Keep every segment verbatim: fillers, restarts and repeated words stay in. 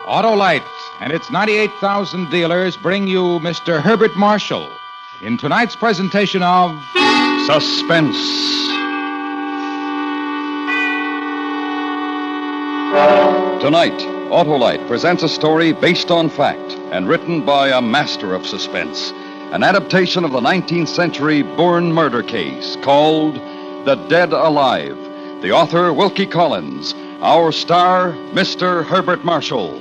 Autolite and its ninety-eight thousand dealers bring you Mister Herbert Marshall in tonight's presentation of Suspense. Tonight, Autolite presents a story based on fact and written by a master of suspense. An adaptation of the nineteenth century Bourne murder case called The Dead Alive. The author, Wilkie Collins. Our star, Mister Herbert Marshall.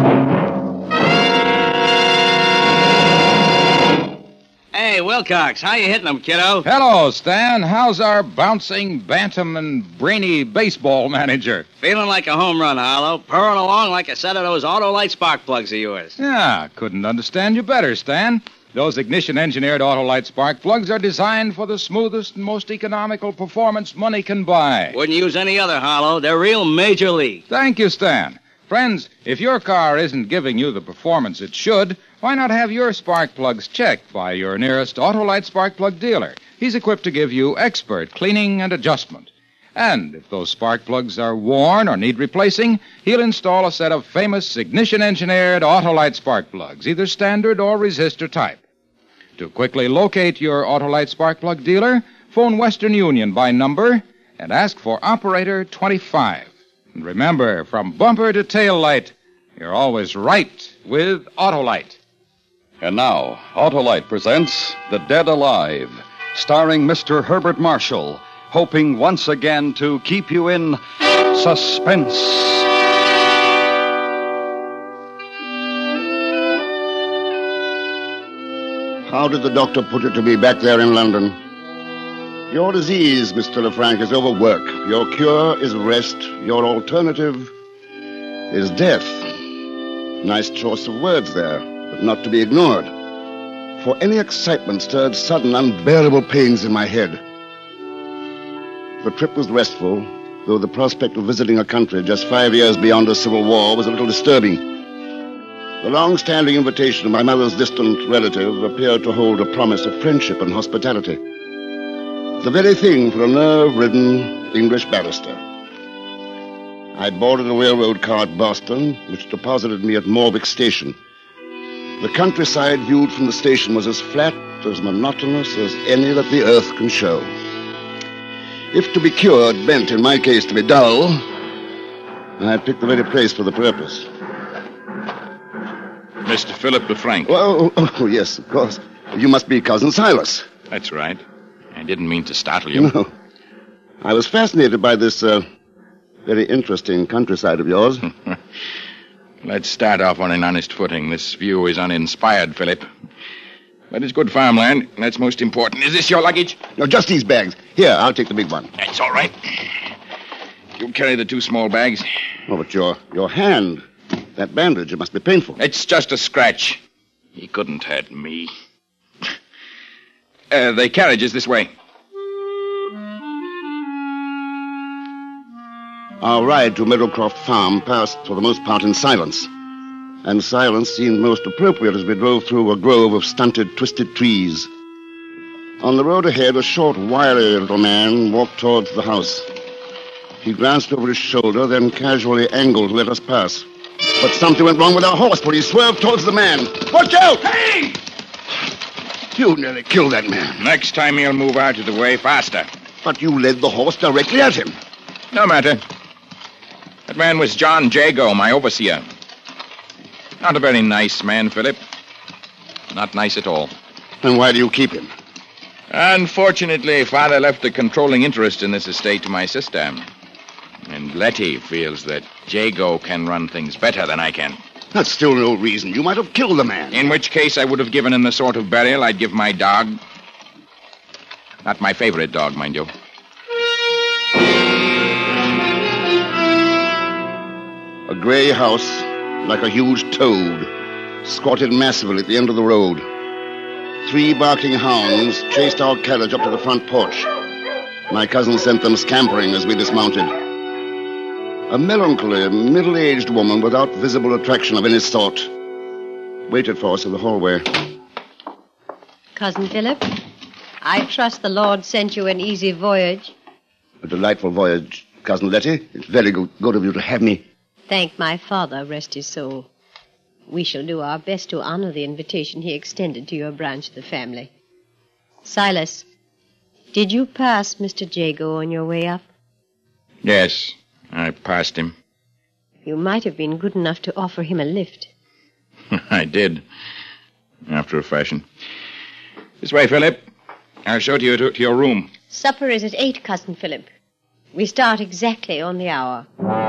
Hey, Wilcox, how you hitting them, kiddo? Hello, Stan. How's our bouncing, bantam, and brainy baseball manager? Feeling like a home run, Harlow. Purring along like a set of those Autolite spark plugs of yours. Yeah, couldn't understand you better, Stan. Those ignition-engineered Autolite spark plugs are designed for the smoothest and most economical performance money can buy. Wouldn't use any other, Harlow. They're real major league. Thank you, Stan. Friends, if your car isn't giving you the performance it should, why not have your spark plugs checked by your nearest Autolite spark plug dealer? He's equipped to give you expert cleaning and adjustment. And if those spark plugs are worn or need replacing, he'll install a set of famous ignition-engineered Autolite spark plugs, either standard or resistor type. To quickly locate your Autolite spark plug dealer, phone Western Union by number and ask for Operator twenty-five. And remember, from bumper to tail light, you're always right with Autolite. And now, Autolite presents The Dead Alive, starring Mister Herbert Marshall, hoping once again to keep you in suspense. How did the doctor put it to me back there in London? Your disease, Mister Lefranc, is overwork. Your cure is rest. Your alternative is death. Nice choice of words there, but not to be ignored. For any excitement stirred sudden, unbearable pains in my head. The trip was restful, though the prospect of visiting a country just five years beyond a civil war was a little disturbing. The long-standing invitation of my mother's distant relative appeared to hold a promise of friendship and hospitality. The very thing for a nerve-ridden English barrister. I boarded a railroad car at Boston, which deposited me at Morvick Station. The countryside viewed from the station was as flat, as monotonous as any that the earth can show. If to be cured meant, in my case, to be dull, I had picked the very place for the purpose. Mister Philip Lefranc. Oh, oh, oh, yes, of course. You must be Cousin Silas. That's right. I didn't mean to startle you. No. I was fascinated by this, uh, very interesting countryside of yours. Let's start off on an honest footing. This view is uninspired, Philip. But it's good farmland. That's most important. Is this your luggage? No, just these bags. Here, I'll take the big one. That's all right. You carry the two small bags. Oh, but your, your hand, that bandage, it must be painful. It's just a scratch. He couldn't hurt me. Uh, the carriage is this way. Our ride to Meadowcroft Farm passed, for the most part, in silence. And silence seemed most appropriate as we drove through a grove of stunted, twisted trees. On the road ahead, a short, wiry little man walked towards the house. He glanced over his shoulder, then casually angled to let us pass. But something went wrong with our horse, for he swerved towards the man. Watch out! Hey! You nearly killed that man. Next time he'll move out of the way faster. But you led the horse directly at him. No matter. That man was John Jago, my overseer. Not a very nice man, Philip. Not nice at all. And why do you keep him? Unfortunately, Father left a controlling interest in this estate to my sister. And Letty feels that Jago can run things better than I can. That's still no reason. You might have killed the man. In which case I would have given him the sort of burial I'd give my dog. Not my favorite dog, mind you. A gray house, like a huge toad, squatted massively at the end of the road. Three barking hounds chased our carriage up to the front porch. My cousin sent them scampering as we dismounted. A melancholy, middle-aged woman without visible attraction of any sort waited for us in the hallway. Cousin Philip, I trust the Lord sent you an easy voyage. A delightful voyage, Cousin Letty. It's very good, good of you to have me thank my father, rest his soul. We shall do our best to honor the invitation he extended to your branch of the family. Silas, did you pass Mister Jago on your way up? Yes, I passed him. You might have been good enough to offer him a lift. I did, after a fashion. This way, Philip. I'll show you to, to your room. Supper is at eight, Cousin Philip. We start exactly on the hour.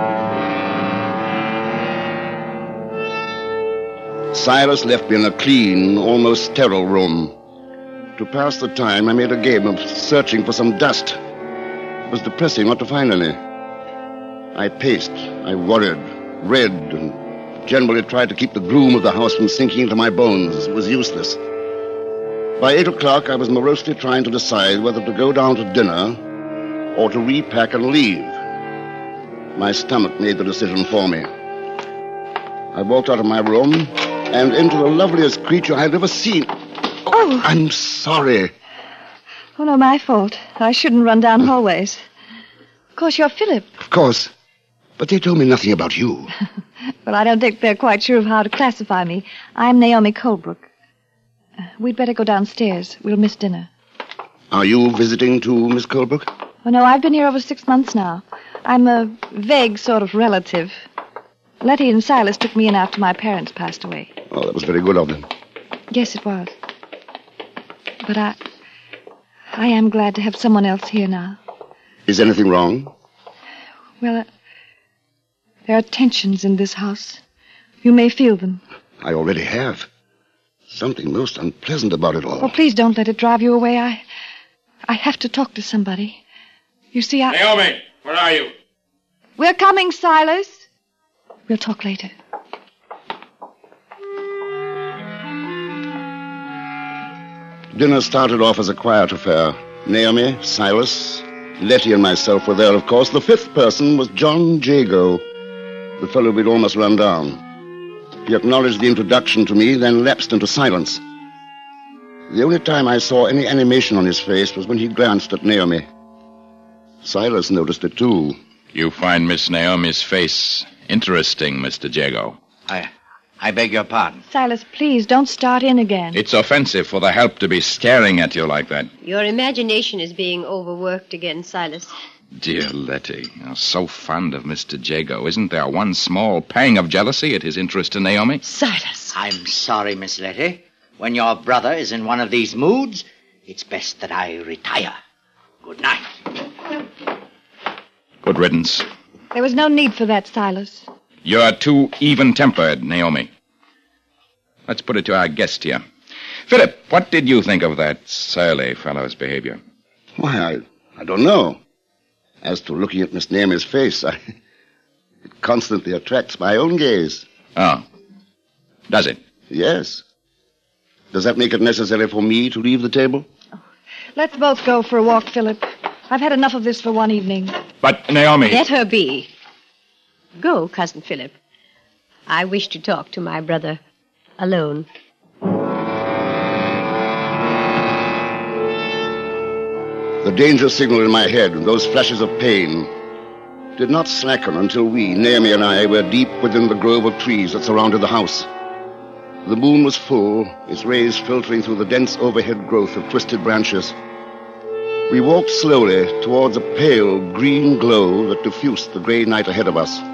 Silas left me in a clean, almost sterile room. To pass the time, I made a game of searching for some dust. It was depressing not to find any. I paced, I worried, read, and generally tried to keep the gloom of the house from sinking into my bones. It was useless. By eight o'clock, I was morosely trying to decide whether to go down to dinner or to repack and leave. My stomach made the decision for me. I walked out of my room and into the loveliest creature I had ever seen. Oh. I'm sorry. Oh, no, my fault. I shouldn't run down hallways. Of course, you're Philip. Of course. But they told me nothing about you. Well, I don't think they're quite sure of how to classify me. I'm Naomi Colebrook. Uh, we'd better go downstairs. We'll miss dinner. Are you visiting too, Miss Colebrook? Oh, no, I've been here over six months now. I'm a vague sort of relative. Letty and Silas took me in after my parents passed away. Oh, that was very good of them. Yes, it was. But I... I am glad to have someone else here now. Is anything wrong? Well, uh, there are tensions in this house. You may feel them. I already have. Something most unpleasant about it all. Oh, please don't let it drive you away. I... I have to talk to somebody. You see, I... Naomi, where are you? We're coming, Silas. We'll talk later. Dinner started off as a quiet affair. Naomi, Silas, Letty, and myself were there, of course. The fifth person was John Jago, the fellow we'd almost run down. He acknowledged the introduction to me, then lapsed into silence. The only time I saw any animation on his face was when he glanced at Naomi. Silas noticed it, too. You find Miss Naomi's face interesting, Mister Jago. I, I beg your pardon. Silas, please, don't start in again. It's offensive for the help to be staring at you like that. Your imagination is being overworked again, Silas. Dear Letty, you're so fond of Mister Jago. Isn't there one small pang of jealousy at his interest in Naomi? Silas! I'm sorry, Miss Letty. When your brother is in one of these moods, it's best that I retire. Good night. Good riddance. There was no need for that, Silas. You're too even-tempered, Naomi. Let's put it to our guest here. Philip, what did you think of that surly fellow's behavior? Why, I, I don't know. As to looking at Miss Naomi's face, I, it constantly attracts my own gaze. Oh. Does it? Yes. Does that make it necessary for me to leave the table? Let's both go for a walk, Philip. I've had enough of this for one evening. But, Naomi... Let her be. Go, Cousin Philip. I wish to talk to my brother alone. The danger signal in my head and those flashes of pain did not slacken until we, Naomi and I, were deep within the grove of trees that surrounded the house. The moon was full, its rays filtering through the dense overhead growth of twisted branches. We walked slowly towards a pale green glow that diffused the gray night ahead of us.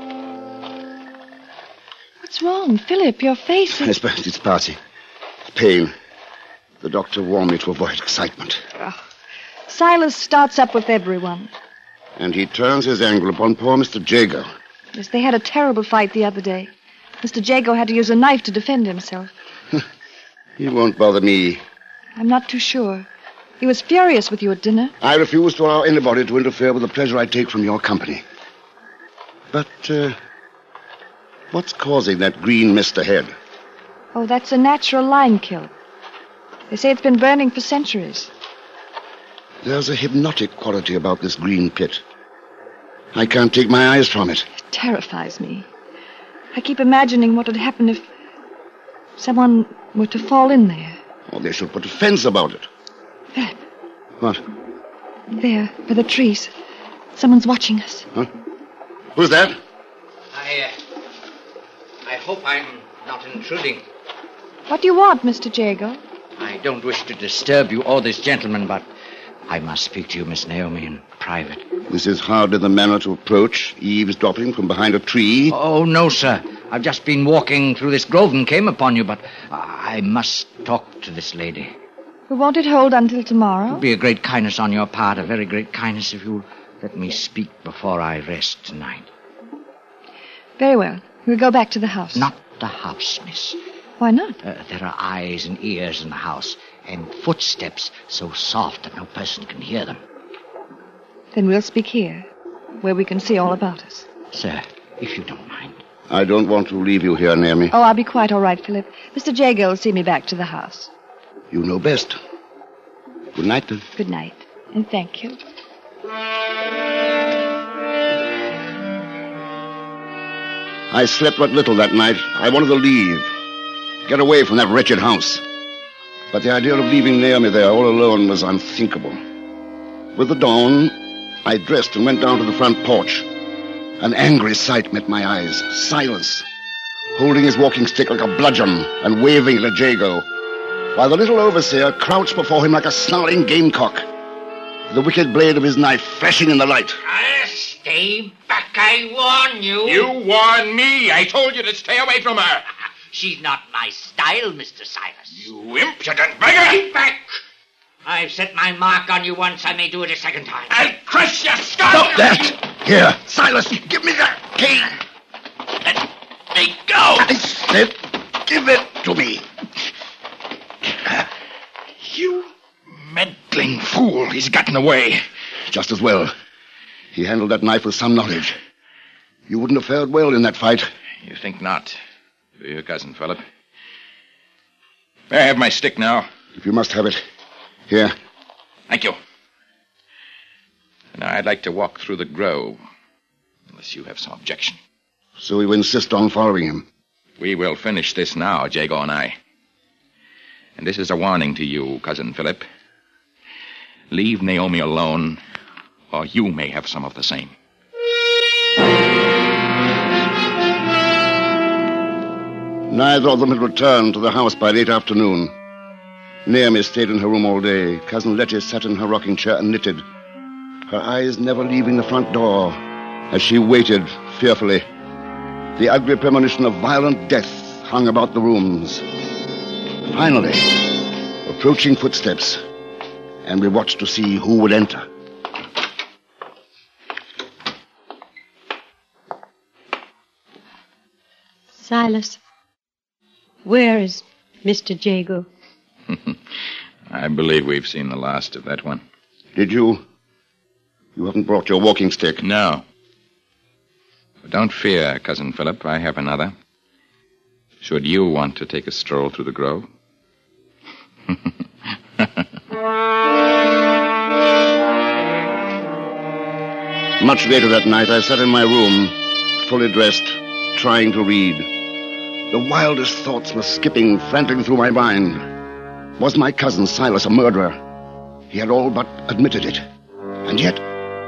What's wrong, Philip? Your face is... It's, it's Patsy. Pain. The doctor warned me to avoid excitement. Oh. Silas starts up with everyone. And he turns his anger upon poor Mister Jago. Yes, they had a terrible fight the other day. Mister Jago had to use a knife to defend himself. He won't bother me. I'm not too sure. He was furious with you at dinner. I refuse to allow anybody to interfere with the pleasure I take from your company. But, uh, what's causing that green mist ahead? Oh, that's a natural lime kiln. They say it's been burning for centuries. There's a hypnotic quality about this green pit. I can't take my eyes from it. It terrifies me. I keep imagining what would happen if someone were to fall in there. Oh, they should put a fence about it. Philip. What? There, by the trees. Someone's watching us. Huh? Who's that? I, uh, I hope I'm not intruding. What do you want, Mister Jago? I don't wish to disturb you or this gentleman, but I must speak to you, Miss Naomi, in private. This is hardly the manner to approach, eavesdropping from behind a tree. Oh, no, sir. I've just been walking through this grove and came upon you, but I must talk to this lady. Well, won't it hold until tomorrow? It would be a great kindness on your part, a very great kindness if you'll let me speak before I rest tonight. Very well. We'll go back to the house. Not the house, miss. Why not? Uh, there are eyes and ears in the house, and footsteps so soft that no person can hear them. Then we'll speak here, where we can see all about us. Sir, if you don't mind. I don't want to leave you here, Naomi. Oh, I'll be quite all right, Philip. Mister Jago will see me back to the house. You know best. Good night, then. Good night, and thank you. I slept but little that night. I wanted to leave. Get away from that wretched house. But the idea of leaving Naomi there all alone was unthinkable. With the dawn, I dressed and went down to the front porch. An angry sight met my eyes. Silas, holding his walking stick like a bludgeon and waving it at Jago, while the little overseer crouched before him like a snarling gamecock, the wicked blade of his knife flashing in the light. I'll stay back, I warn you. You warned me. I told you to stay away from her. She's not my style, Mister Silas. You impudent beggar! Keep back! I've set my mark on you once. I may do it a second time. I'll crush your skull! Stop that! Here, Silas, give me that cane. Let me go! I said, give it to me. You meddling fool. He's gotten away. Just as well. He handled that knife with some knowledge. You wouldn't have fared well in that fight. You think not, do you, Cousin Philip? May I have my stick now? If you must have it. Here. Thank you. Now, I'd like to walk through the grove, unless you have some objection. So you insist on following him? We will finish this now, Jago and I. And this is a warning to you, Cousin Philip. Leave Naomi alone, or you may have some of the same. Neither of them had returned to the house by late afternoon. Naomi stayed in her room all day. Cousin Letty sat in her rocking chair and knitted, her eyes never leaving the front door, as she waited fearfully. The ugly premonition of violent death hung about the rooms. Finally, approaching footsteps, and we watched to see who would enter. Silas, where is Mister Jago? I believe we've seen the last of that one. Did you? You haven't brought your walking stick? No. But don't fear, Cousin Philip. I have another. Should you want to take a stroll through the grove? Much later that night, I sat in my room, fully dressed, trying to read. The wildest thoughts were skipping frantically through my mind. Was my cousin Silas a murderer? He had all but admitted it. And yet...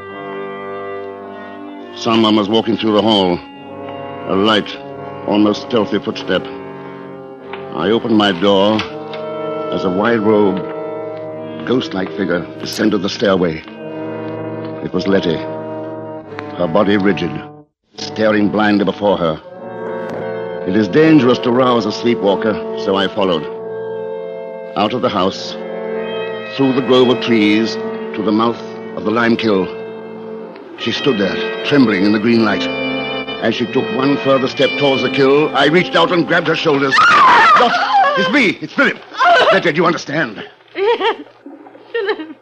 Someone was walking through the hall. A light, almost stealthy footstep. I opened my door as a wide-robed, ghost-like figure descended the stairway. It was Letty, her body rigid, staring blindly before her. It is dangerous to rouse a sleepwalker, so I followed. Out of the house, through the grove of trees, to the mouth of the lime kiln. She stood there, trembling in the green light. As she took one further step towards the kiln, I reached out and grabbed her shoulders. Look, it's me, it's Philip. Letty, do you understand? Philip.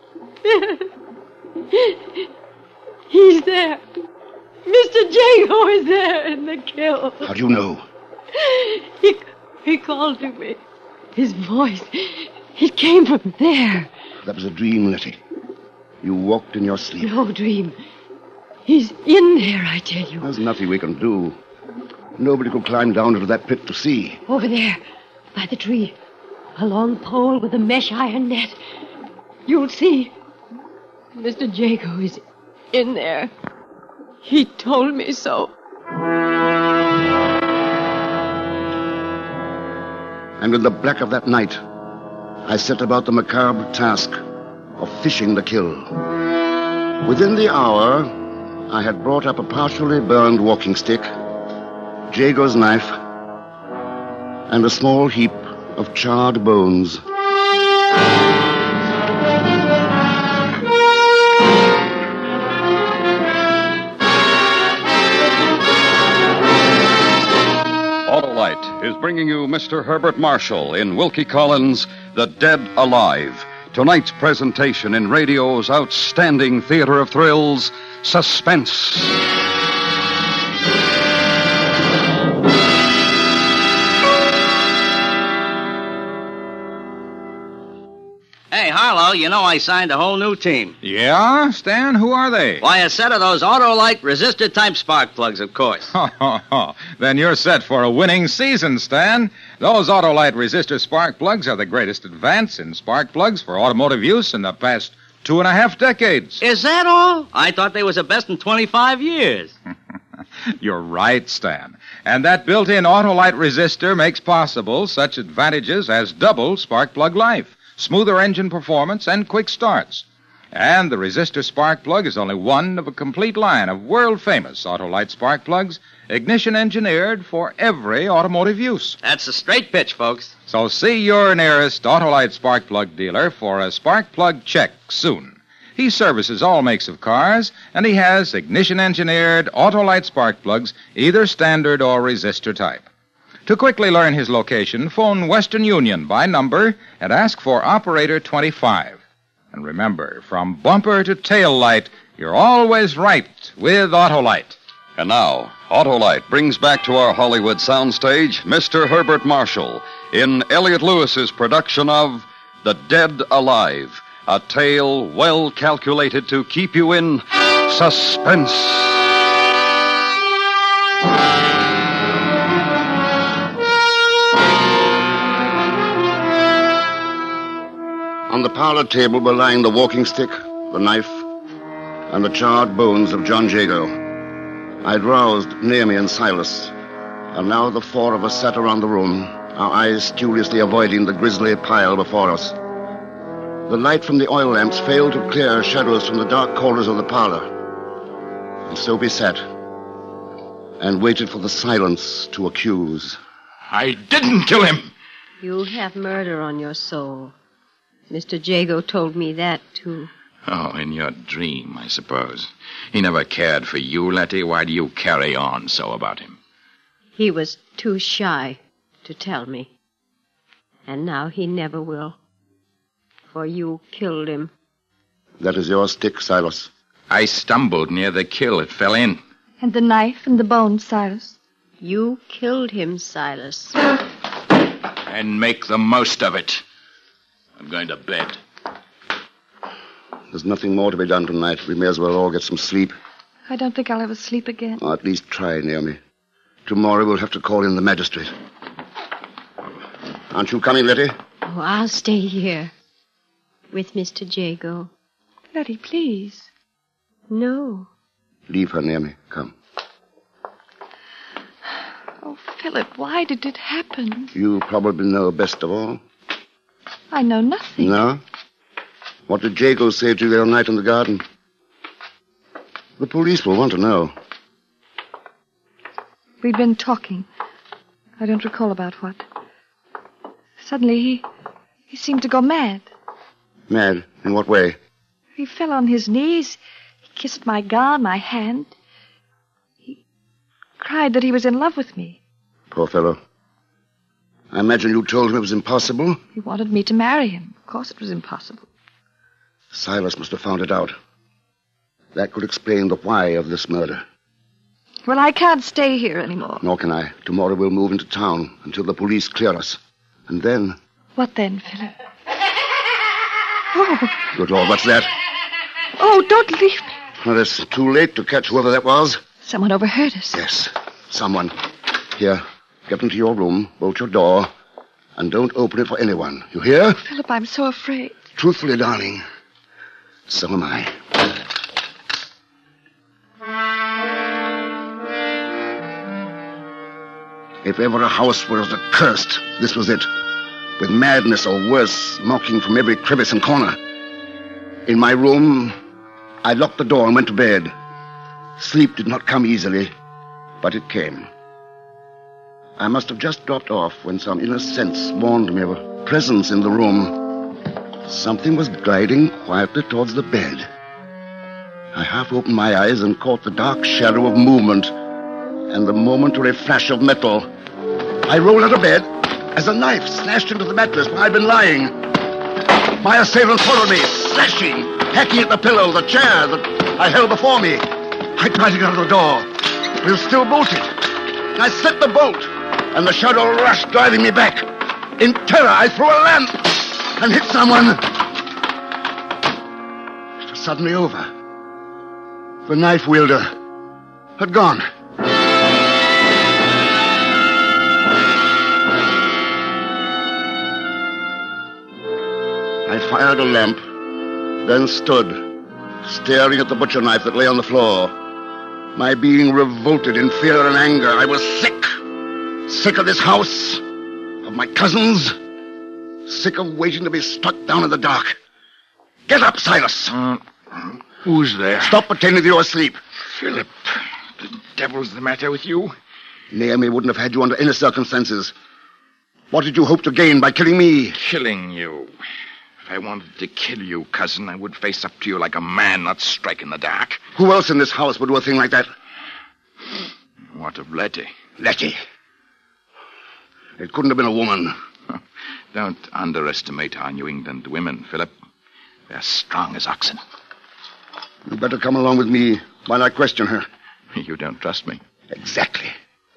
He's there. Mister Jago is there in the kiln. How do you know? He, he called to me. His voice, it came from there. That was a dream, Letty. You walked in your sleep. No dream. He's in there, I tell you. There's nothing we can do. Nobody could climb down into that pit to see. Over there, by the tree. A long pole with a mesh iron net. You'll see. Mister Jago is in there. He told me so. And in the black of that night, I set about the macabre task of fishing the kill. Within the hour, I had brought up a partially burned walking stick, Jago's knife, and a small heap of charred bones. Autolite is bringing you Mister Herbert Marshall in Wilkie Collins' The Dead Alive. Tonight's presentation in radio's outstanding theater of thrills, Suspense. Hey, Harlow, you know I signed a whole new team. Yeah, Stan? Who are they? Why, a set of those Autolite resistor-type spark plugs, of course. Then you're set for a winning season, Stan. Those Autolite resistor spark plugs are the greatest advance in spark plugs for automotive use in the past two and a half decades. Is that all? I thought they was the best in twenty-five years. You're right, Stan. And that built-in Autolite resistor makes possible such advantages as double spark plug life, smoother engine performance, and quick starts. And the resistor spark plug is only one of a complete line of world-famous Autolite spark plugs, ignition-engineered for every automotive use. That's a straight pitch, folks. So see your nearest Autolite spark plug dealer for a spark plug check soon. He services all makes of cars, and he has ignition-engineered Autolite spark plugs, either standard or resistor type. To quickly learn his location, phone Western Union by number and ask for Operator twenty-five. And remember, from bumper to tail light, you're always right with Autolite. And now, Autolite brings back to our Hollywood soundstage Mister Herbert Marshall in Elliot Lewis's production of The Dead Alive, a tale well calculated to keep you in suspense. On the parlor table were lying the walking stick, the knife, and the charred bones of John Jago. I'd roused Naomi and Silas, and now the four of us sat around the room, our eyes studiously avoiding the grisly pile before us. The light from the oil lamps failed to clear shadows from the dark corners of the parlor. And so we sat and waited for the silence to accuse. I didn't kill him. You have murder on your soul. Mister Jago told me that, too. Oh, in your dream, I suppose. He never cared for you, Letty. Why do you carry on so about him? He was too shy to tell me. And now he never will. For you killed him. That is your stick, Silas. I stumbled near the kill. It fell in. And the knife and the bones, Silas. You killed him, Silas. And make the most of it. I'm going to bed. There's nothing more to be done tonight. We may as well all get some sleep. I don't think I'll ever sleep again. Or at least try, Naomi. Tomorrow we'll have to call in the magistrate. Aren't you coming, Letty? Oh, I'll stay here. With Mister Jago. Letty, please. No. Leave her, Naomi. Come. Oh, Philip, why did it happen? You probably know best of all. I know nothing. No? What did Jago say to you the other night in the garden? The police will want to know. We'd been talking. I don't recall about what. Suddenly he... he seemed to go mad. Mad? In what way? He fell on his knees. He kissed my gown, my hand. He cried that he was in love with me. Poor fellow. I imagine you told him it was impossible. He wanted me to marry him. Of course it was impossible. Silas must have found it out. That could explain the why of this murder. Well, I can't stay here anymore. Nor can I. Tomorrow we'll move into town until the police clear us. And then... What then, Philip? Oh. Good Lord, what's that? Oh, don't leave me. Well, it's too late to catch whoever that was. Someone overheard us. Yes, someone. Here, get into your room, bolt your door, and don't open it for anyone. You hear? Philip, I'm so afraid. Truthfully, darling, so am I. If ever a house was accursed, this was it. With madness or worse, mocking from every crevice and corner. In my room, I locked the door and went to bed. Sleep did not come easily, but it came. I must have just dropped off when some inner sense warned me of a presence in the room. Something was gliding quietly towards the bed. I half opened my eyes and caught the dark shadow of movement and the momentary flash of metal. I rolled out of bed as a knife slashed into the mattress where I'd been lying. My assailant followed me, slashing, hacking at the pillow, the chair that I held before me. I tried to get out of the door. It was still bolted. I slipped the bolt, and the shadow rushed, driving me back. In terror, I threw a lamp and hit someone. It was suddenly over. The knife wielder had gone. I fired a lamp, then stood, staring at the butcher knife that lay on the floor. My being revolted in fear and anger. I was sick. Sick of this house, of my cousins, sick of waiting to be struck down in the dark. Get up, Silas. Uh, who's there? Stop pretending that you're asleep. Philip, the devil's the matter with you? Naomi wouldn't have had you under any circumstances. What did you hope to gain by killing me? Killing you. If I wanted to kill you, cousin, I would face up to you like a man, not strike in the dark. Who else in this house would do a thing like that? What of Letty? Letty. It couldn't have been a woman. Don't underestimate our New England women, Philip. They're strong as oxen. You'd better come along with me while I question her. You don't trust me? Exactly.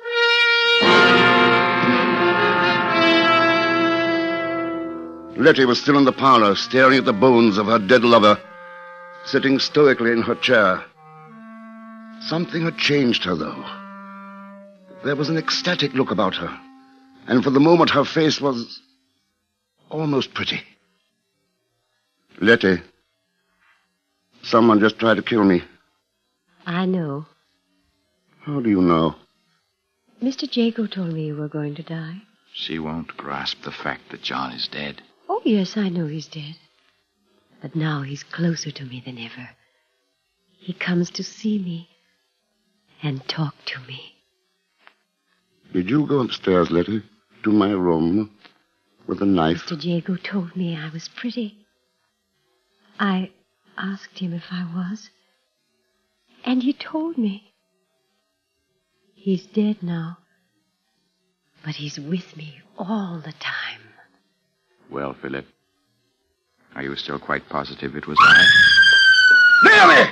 Letty was still in the parlor, staring at the bones of her dead lover, sitting stoically in her chair. Something had changed her, though. There was an ecstatic look about her, and for the moment her face was almost pretty. Letty, someone just tried to kill me. I know. How do you know? Mister Jago told me you were going to die. She won't grasp the fact that John is dead. Oh, yes, I know he's dead. But now he's closer to me than ever. He comes to see me and talk to me. Did you go upstairs, Letty, to my room with a knife? Mister Jago told me I was pretty. I asked him if I was, and he told me. He's dead now, but he's with me all the time. Well, Philip, are you still quite positive it was I? Naomi!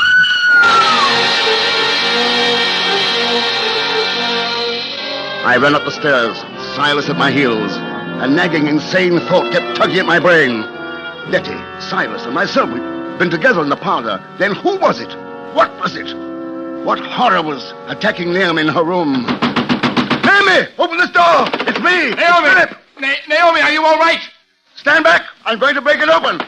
I ran up the stairs, Silas at my heels. A nagging, insane thought kept tugging at my brain. Letty, Silas, and myself, we'd been together in the parlor. Then who was it? What was it? What horror was attacking Naomi in her room? Naomi, open this door! It's me! Naomi! Philip! Na- Naomi, are you all right? Stand back! I'm going to break it open!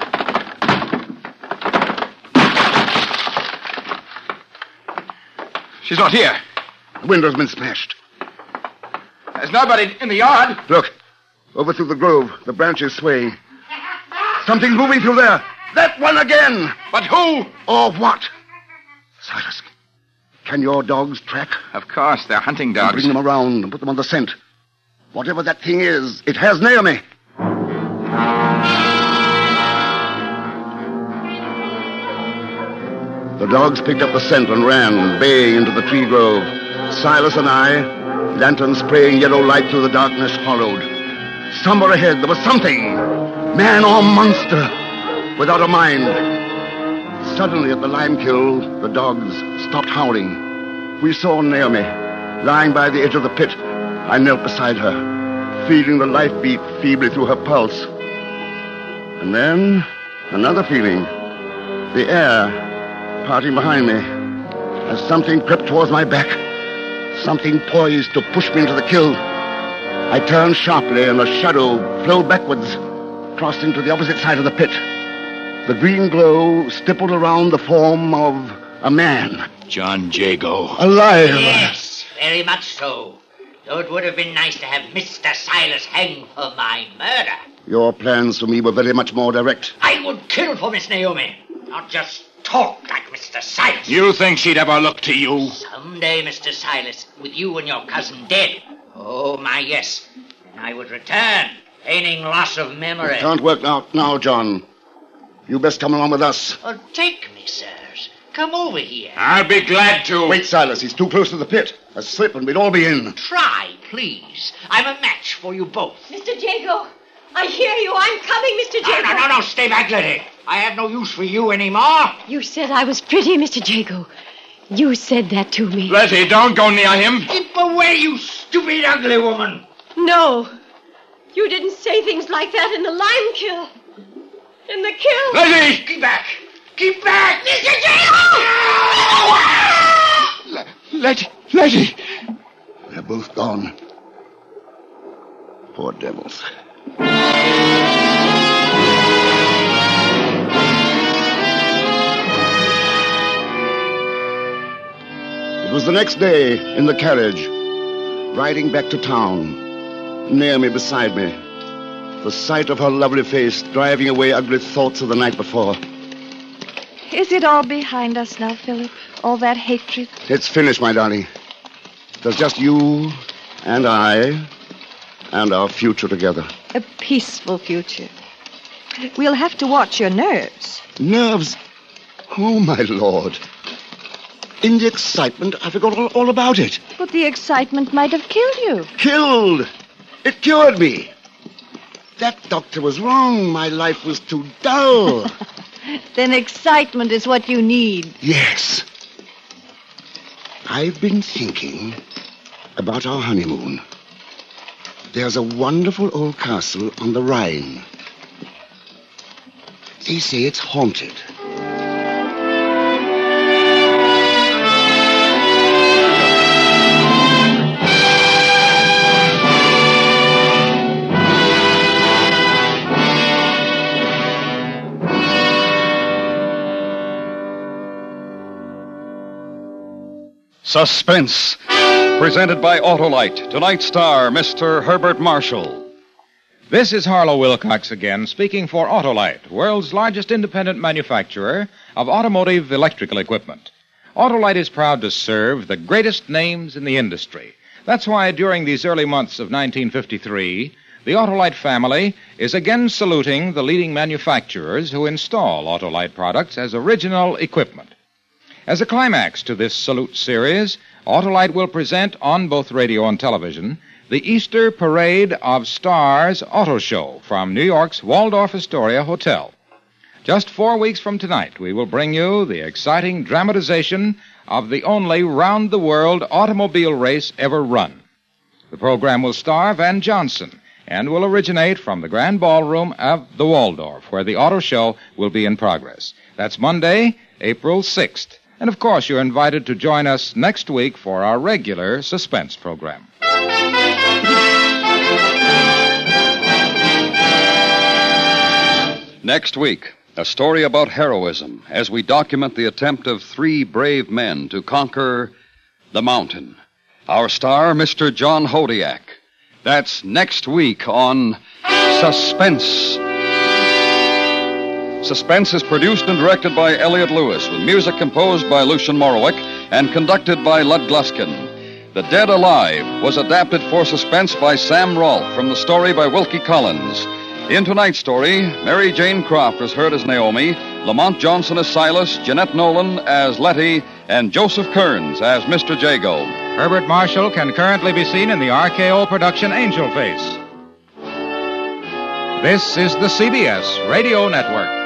She's not here. The window's been smashed. There's nobody in the yard. Look, over through the grove, the branches swaying. Something's moving through there. That one again! But who? Or what? Silas, can your dogs track? Of course, they're hunting dogs. Bring them around and put them on the scent. Whatever that thing is, it has Naomi. The dogs picked up the scent and ran, baying into the tree grove. Silas and I, lanterns spraying yellow light through the darkness, followed. Somewhere ahead, there was something. Man or monster, without a mind. Suddenly, at the lime kiln, the dogs stopped howling. We saw Naomi, lying by the edge of the pit. I knelt beside her, feeling the life beat feebly through her pulse. And then, another feeling. The air parting behind me, as something crept towards my back. Something poised to push me into the kiln. I turned sharply, and a shadow flowed backwards, crossing to the opposite side of the pit. The green glow stippled around the form of a man. John Jago. Alive. Yes, very much so. Though it would have been nice to have Mister Silas hanged for my murder. Your plans for me were very much more direct. I would kill for Miss Naomi, not just talk like Mister Silas. You think she'd ever look to you? Someday, Mister Silas, with you and your cousin dead. Oh, my, yes. And I would return, feigning loss of memory. It can't work now, now, John. You best come along with us. Oh, take me, sirs. Come over here. I'll be glad to. Wait, Silas. He's too close to the pit. A slip and we'd all be in. Try, please. I'm a match for you both. Mister Jago, I hear you. I'm coming, Mister No, Jago. no, no, no. Stay back, Letty. I have no use for you anymore. You said I was pretty, Mister Jago. You said that to me. Letty, don't go near him. Keep away, you stupid, ugly woman. No. You didn't say things like that in the lime kill. In the kill. Letty! Keep back. Keep back, Mister Jago! Letty, Letty. They're both gone. Poor devils. It was the next day, in the carriage, riding back to town, Naomi beside me. The sight of her lovely face driving away ugly thoughts of the night before. Is it all behind us now, Philip? All that hatred? It's finished, my darling. There's just you and I and our future together. A peaceful future. We'll have to watch your nerves. Nerves? Oh, my Lord. In the excitement, I forgot all, all about it. But the excitement might have killed you. Killed! It cured me. That doctor was wrong. My life was too dull. Then excitement is what you need. Yes. I've been thinking about our honeymoon. There's a wonderful old castle on the Rhine. They say it's haunted. Suspense, presented by Autolite. Tonight's star, Mister Herbert Marshall. This is Harlow Wilcox again, speaking for Autolite, world's largest independent manufacturer of automotive electrical equipment. Autolite is proud to serve the greatest names in the industry. That's why during these early months of nineteen fifty-three, the Autolite family is again saluting the leading manufacturers who install Autolite products as original equipment. As a climax to this salute series, Autolite will present on both radio and television the Easter Parade of Stars Auto Show from New York's Waldorf Astoria Hotel. Just four weeks from tonight, we will bring you the exciting dramatization of the only round-the-world automobile race ever run. The program will star Van Johnson and will originate from the Grand Ballroom of the Waldorf, where the auto show will be in progress. That's Monday, April sixth. And, of course, you're invited to join us next week for our regular suspense program. Next week, a story about heroism as we document the attempt of three brave men to conquer the mountain. Our star, Mister John Hodiak. That's next week on Suspense. Suspense is produced and directed by Elliot Lewis, with music composed by Lucian Morowick and conducted by Lud Gluskin. The Dead Alive was adapted for Suspense by Sam Rolfe from the story by Wilkie Collins. In tonight's story, Mary Jane Croft is heard as Naomi, Lamont Johnson as Silas, Jeanette Nolan as Letty, and Joseph Kearns as Mister Jago. Herbert Marshall can currently be seen in the R K O production Angel Face. This is the C B S Radio Network.